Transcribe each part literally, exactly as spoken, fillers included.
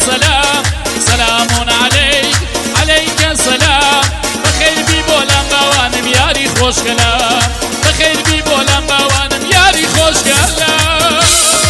سلام سلام عليك عليك السلام بخير بي بولم بوانم ياري خوش كلام بخير بي بولم بوانم ياري خوش كلام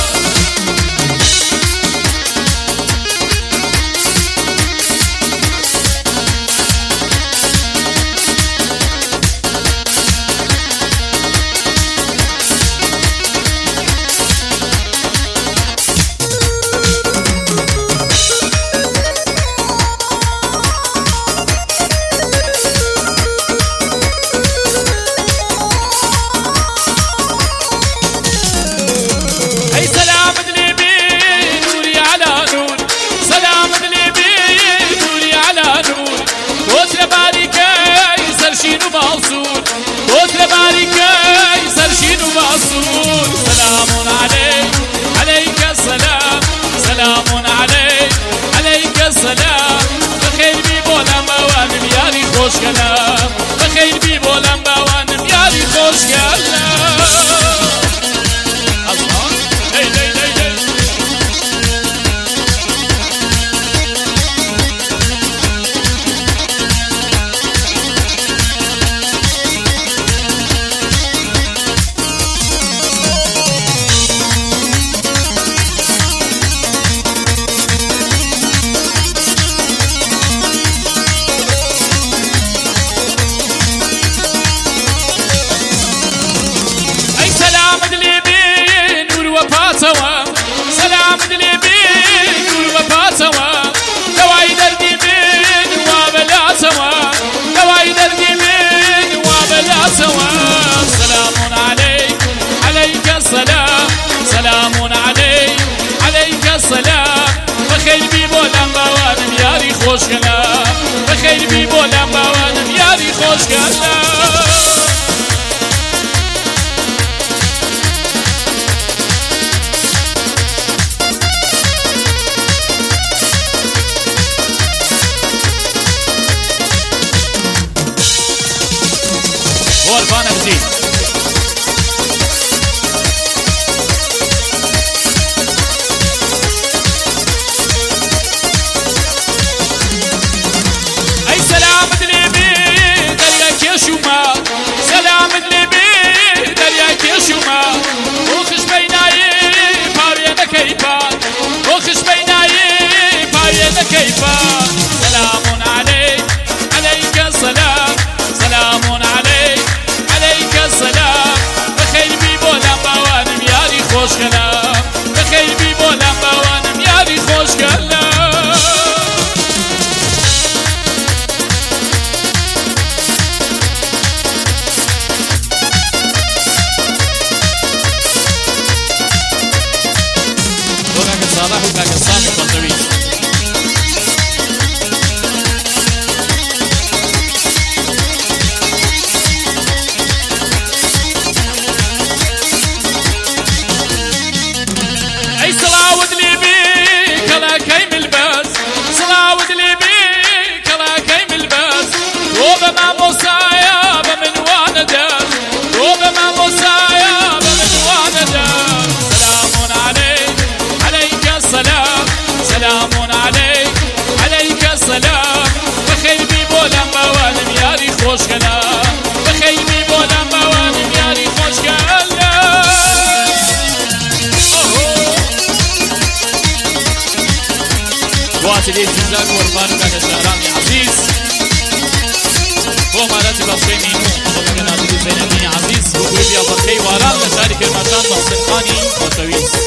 وتر باركاي سرشين ومعصور سلام عليك عليك السلام سلام عليك عليك السلام بخير بي بولم بوانم ياري خوش كلام بخير بي بولم بوانم ياري خوش كلام الله لي لي لي لي سلام دلي بين والوفا سوا دواي دردي بين وابلا سوا دواي دردي بين وابلا سوا سلام عليك عليك السلام سلام عليك عليك السلام بخير بي بولم بوانم ياري خوش كلام بخير بي بولم بوانم ياري خوش كلام وارفان ابزي اي سلام دلي بي درياك يا شوما سلام دلي بي درياك يا شوما وخش بيناي باوينا كيفان وخش بيناي باوينا كيفان سلام عليك عليك السلام سلام عليك عليك السلام بخير بي بولم بوانم ياري خوش كلام بخير بي بولم بوانم ياري خوش كلام وكاك صالح وكاك سامي قطوي وبما موسايا بمن وانا وبما موسايا بمن وانا سلام عليك عليك السلام سلام عليك عليك السلام بخير بي بولم بوانم ياري خوش كلام بخير بي بولم بوانم ياري خوش كلام واصل الجزاك ورفانك يا شهرامي عزيز هو مالاتي بخشي مينو ومن نادي زينبين عزيز وقوي بيا بخي واران لشارك المجان محسن خاني وتويس